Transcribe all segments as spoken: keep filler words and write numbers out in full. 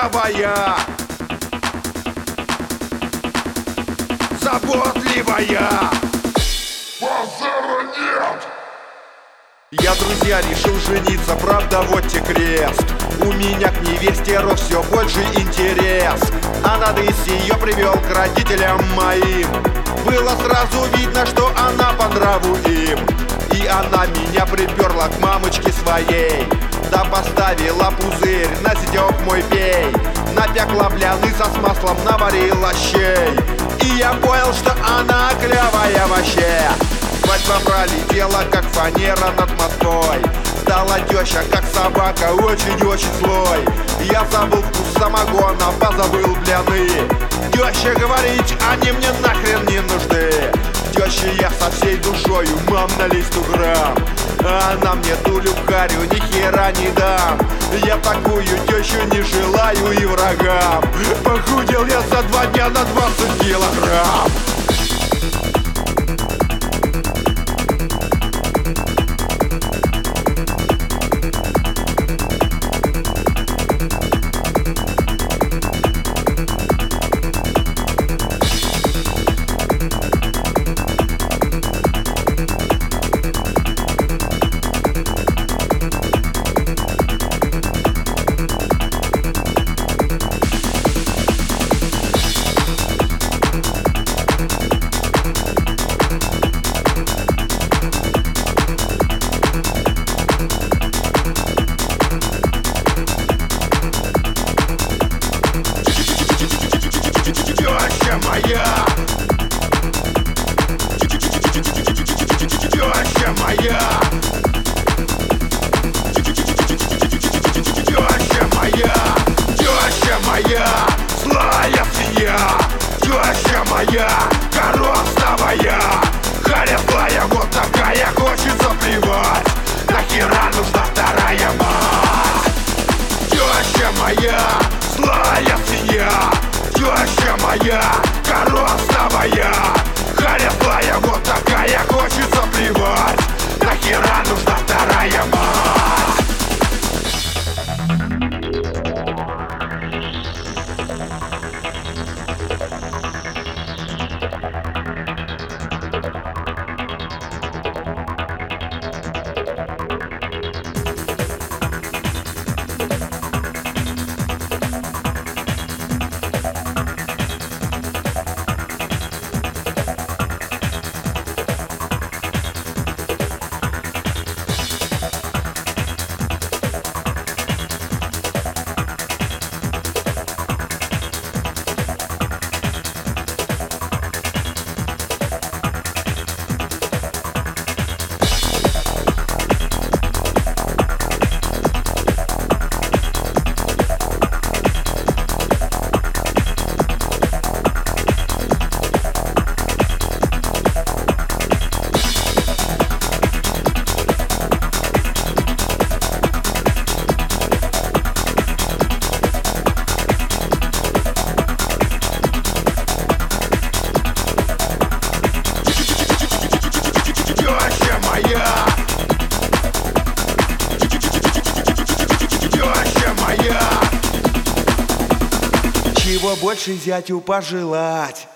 Коростовая, заботливая. Базара нет! Я, друзья, решил жениться, правда, вот те крест. У меня к невесте рос все больше интерес. А надысь ее привел к родителям моим. Было сразу видно, что она по нраву им. И она меня приперла к мамочке своей. Да поставила пузырь, на сидек мой пей. Напекла бляныса с маслом, наварила щей. И я понял, что она клевая вообще. Свадьба пролетела, как фанера над Москвой. Стала теща, как собака, очень-очень злой. Я забыл вкус самогона, позабыл бляны. Теща говорить, они мне нахрен не нужны. Теща я со всей душою, мам, налей сто грамм. А она мне тулю в харю, ни хера не дам. Я такую тещу не желаю и врагам. Похудел я за два дня на двадцать килограмм. Моя, теща моя, теща моя, теща моя, злая свинья, теща моя, коростовая, харя злая, вот такая, хочется плевать, нахера нужна вторая мать. Теща моя, злая свинья, теща моя, коростовая, харя злая, вот такая, хочется плевать, нахера нужна вторая мать. Чего больше зятю пожелать?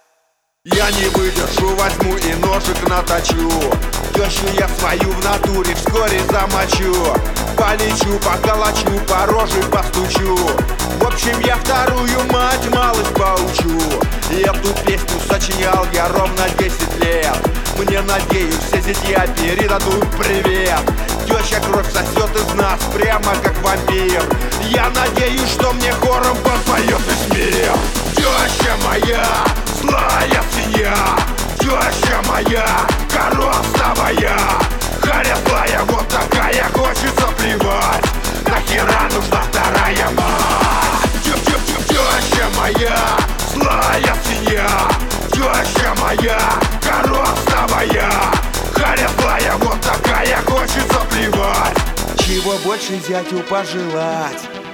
Я не выдержу, возьму и ножик наточу. Тещу я свою в натуре вскоре замочу. Полечу, поколочу, по роже постучу. В общем, я вторую мать малость поучу. И эту песню сочинял я ровно десять лет. Мне, надеюсь, все зятья передадут привет. Теща кровь сосет из нас, прямо как вампир. Я надеюсь, что мне хором подпоет весь мир. Теща моя, злая свинья, теща моя, коростовая, харя злая, вот такая, хочется плевать, нахера нужна вторая мать. Теща моя, злая свинья, теща моя, коростовая, харя злая, вот такая, хочется плевать. Чего больше зятю пожелать?